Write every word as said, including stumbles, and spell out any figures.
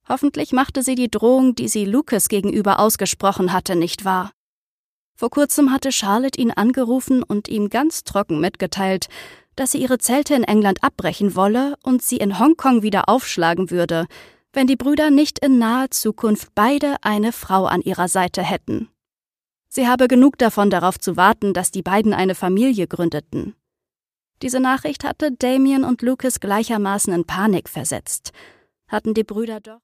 Hoffentlich machte sie die Drohung, die sie Lucas gegenüber ausgesprochen hatte, nicht wahr. Vor kurzem hatte Charlotte ihn angerufen und ihm ganz trocken mitgeteilt, dass sie ihre Zelte in England abbrechen wolle und sie in Hongkong wieder aufschlagen würde, wenn die Brüder nicht in naher Zukunft beide eine Frau an ihrer Seite hätten. Sie habe genug davon, darauf zu warten, dass die beiden eine Familie gründeten. Diese Nachricht hatte Damien und Lucas gleichermaßen in Panik versetzt. Hatten die Brüder doch